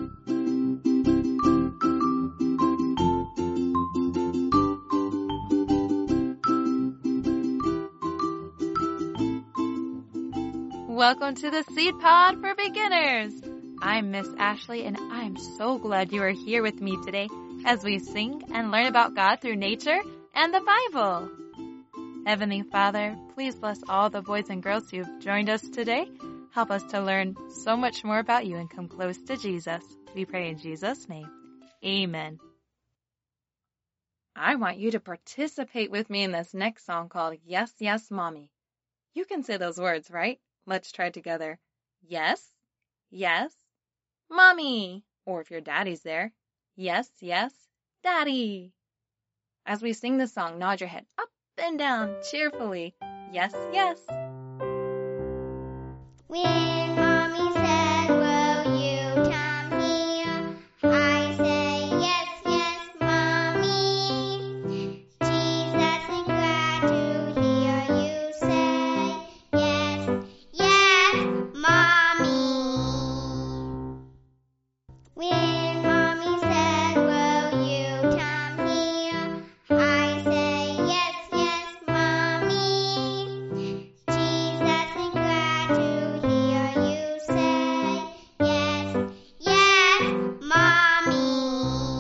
Welcome to the Seed Pod for Beginners. I'm Miss Ashley, and I'm so glad you are here with me today as we sing and learn about God through nature and the Bible. Heavenly Father, please bless all the boys and girls who've joined us today. Help us to learn so much more about you and come close to Jesus. We pray in Jesus' name. Amen. I want you to participate with me in this next song called Yes, Yes, Mommy. You can say those words, right? Let's try it together. Yes, yes, Mommy. Or if your daddy's there, yes, yes, Daddy. As we sing the song, nod your head up and down cheerfully. Yes, yes. When Mommy said, will you come here? I say, yes, yes, Mommy. Jesus is glad to hear you say, yes, yes, Mommy. When Mommy said, will you come here? I say, yes, yes, Mommy. Jesus is glad to hear you say, yes, yes, Mommy.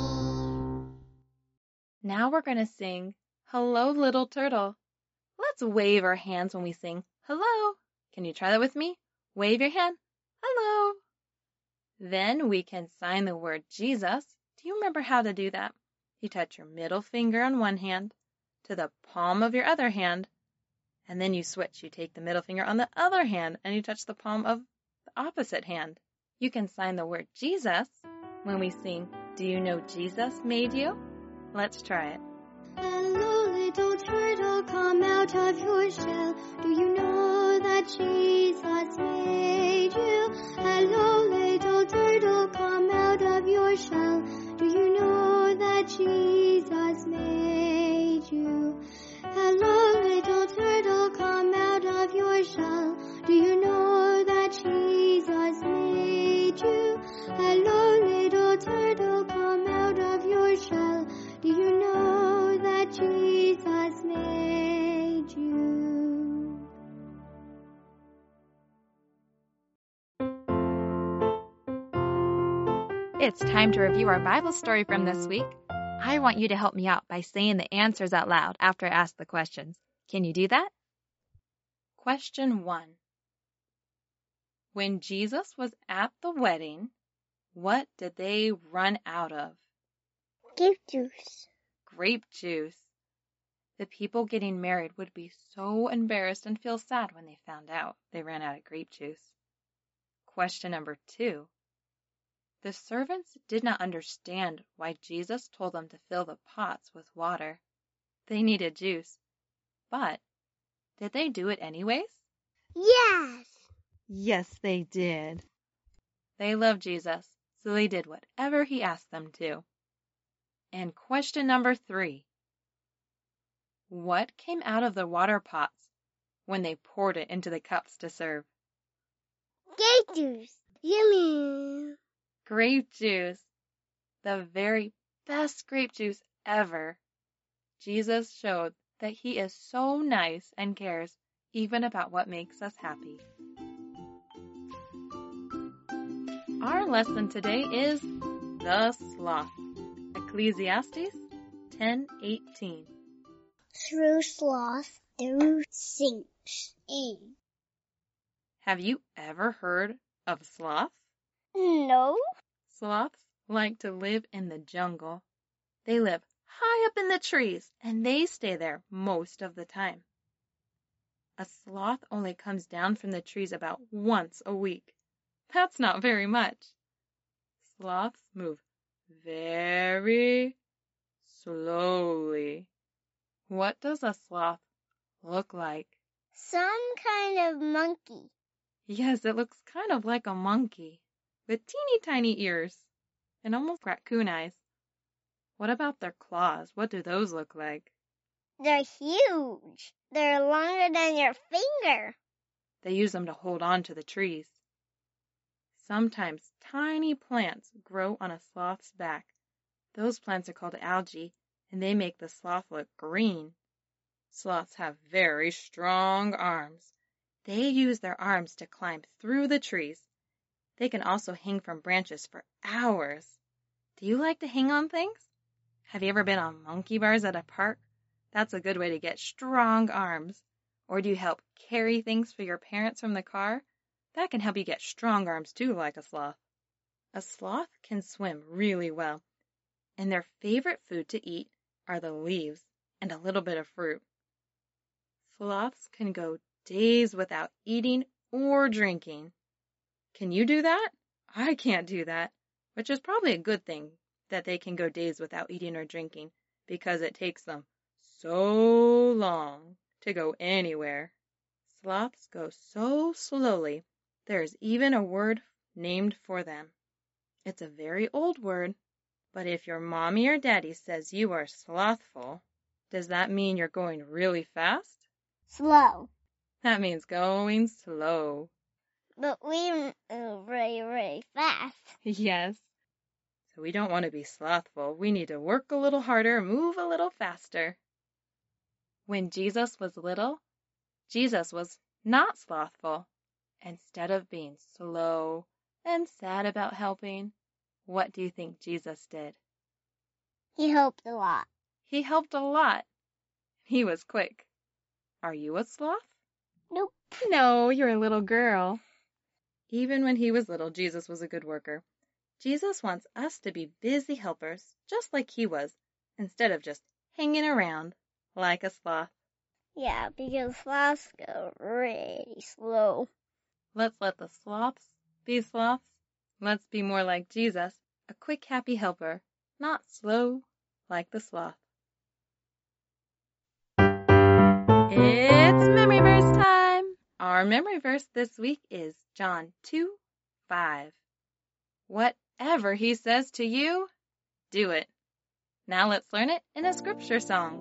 Now we're going to sing Hello, Little Turtle. Let's wave our hands when we sing hello. Can you try that with me? Wave your hand. Hello. Then we can sign the word Jesus. Do you remember how to do that? You touch your middle finger on one hand to the palm of your other hand, and then you switch. You take the middle finger on the other hand, and you touch the palm of the opposite hand. You can sign the word Jesus when we sing, Do you know Jesus made you? Let's try it. Hello, little turtle, come out of your shell. Do you know that Jesus made you? Hello, little turtle, come out of your shell. Do you know that Jesus made you? Hello, little turtle, come out of your shell. Do you know that Jesus made you? Hello, little turtle, come out of your shell. Do you know that Jesus made you? It's time to review our Bible story from this week. I want you to help me out by saying the answers out loud after I ask the questions. Can you do that? Question 1. When Jesus was at the wedding, what did they run out of? Grape juice. Grape juice. The people getting married would be so embarrassed and feel sad when they found out they ran out of grape juice. Question number 2. The servants did not understand why Jesus told them to fill the pots with water. They needed juice. But did they do it anyways? Yes. Yes, they did. They loved Jesus, so they did whatever he asked them to. And question number 3. What came out of the water pots when they poured it into the cups to serve? Grape juice. Yummy. Grape juice. The very best grape juice ever. Jesus showed that he is so nice and cares even about what makes us happy. Our lesson today is the sloth. Ecclesiastes 10:18. Through sloth, through sinks in. Have you ever heard of sloth? No. Sloths like to live in the jungle. They live high up in the trees, and they stay there most of the time. A sloth only comes down from the trees about once a week. That's not very much. Sloths move very slowly. What does a sloth look like? Some kind of monkey. Yes, it looks kind of like a monkey with teeny tiny ears and almost raccoon eyes. What about their claws? What do those look like? They're huge. They're longer than your finger. They use them to hold on to the trees. Sometimes tiny plants grow on a sloth's back. Those plants are called algae, and they make the sloth look green. Sloths have very strong arms. They use their arms to climb through the trees. They can also hang from branches for hours. Do you like to hang on things? Have you ever been on monkey bars at a park? That's a good way to get strong arms. Or do you help carry things for your parents from the car? That can help you get strong arms too, like a sloth. A sloth can swim really well, and their favorite food to eat are the leaves and a little bit of fruit. Sloths can go days without eating or drinking. Can you do that? I can't do that, which is probably a good thing that they can go days without eating or drinking, because it takes them so long to go anywhere. Sloths go so slowly, there's even a word named for them. It's a very old word, but if your mommy or daddy says you are slothful, does that mean you're going really fast? Slow. That means going slow. But we move really, really fast. Yes. So we don't want to be slothful. We need to work a little harder, move a little faster. When Jesus was little, Jesus was not slothful. Instead of being slow and sad about helping, what do you think Jesus did? He helped a lot. He helped a lot. He was quick. Are you a sloth? Nope. No, you're a little girl. Even when he was little, Jesus was a good worker. Jesus wants us to be busy helpers, just like he was, instead of just hanging around like a sloth. Yeah, because sloths go really slow. Let's let the sloths be sloths. Let's be more like Jesus, a quick, happy helper, not slow like the sloth. It's Memory Verse time! Our memory verse this week is John 2:5. Whatever he says to you, do it. Now let's learn it in a scripture song.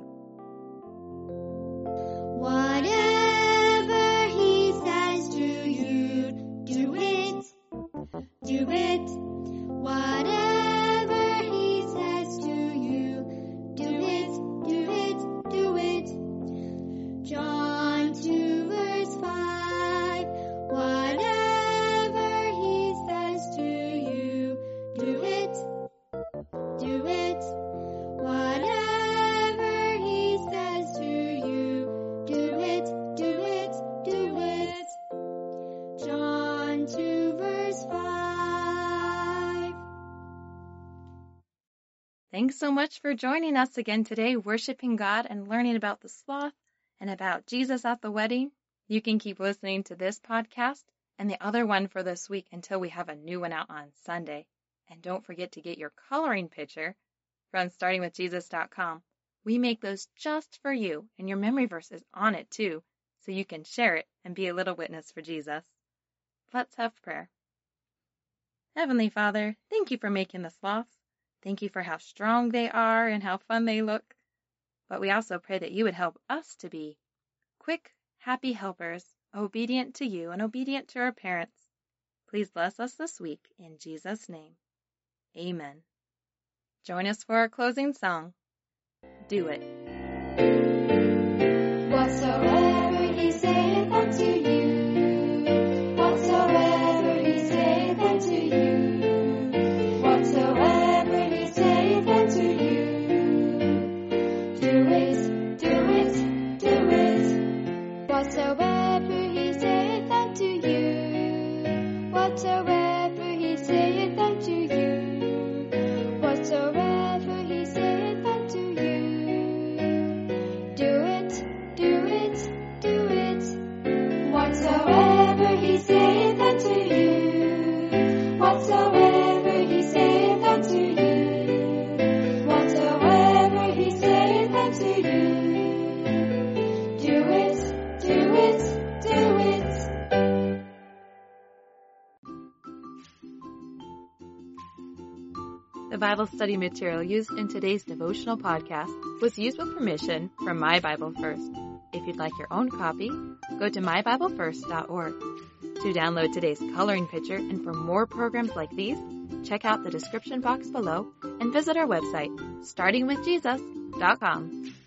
Whatever he says to you, do it. Do it. Whatever he says to you, do it. Do it. Do it. John 2:5. Whatever he says to you, do it. Do it. Whatever he says to you, do it. Do it. Do it. John 2:5. Thanks so much for joining us again today, worshiping God and learning about the sloth and about Jesus at the wedding. You can keep listening to this podcast and the other one for this week until we have a new one out on Sunday. And don't forget to get your coloring picture from startingwithjesus.com. We make those just for you, and your memory verse is on it too, so you can share it and be a little witness for Jesus. Let's have prayer. Heavenly Father, thank you for making the sloths. Thank you for how strong they are and how fun they look. But we also pray that you would help us to be quick, happy helpers, obedient to you and obedient to our parents. Please bless us this week in Jesus' name. Amen. Join us for our closing song. Do it. Whatsoever he saith unto you, whatsoever he saith unto you, whatsoever he saith unto you, do it, do it, do it. Whatsoever he saith unto you, whatsoever he saith unto you, whatsoever he saith unto you, do it, do it, do it. Whatsoever he saith unto you, whatsoever he saith unto you, whatsoever he saith unto you, do it, do it, do it. The Bible study material used in today's devotional podcast was used with permission from My Bible First. If you'd like your own copy, go to mybiblefirst.org. To download today's coloring picture and for more programs like these, check out the description box below and visit our website, startingwithjesus.com.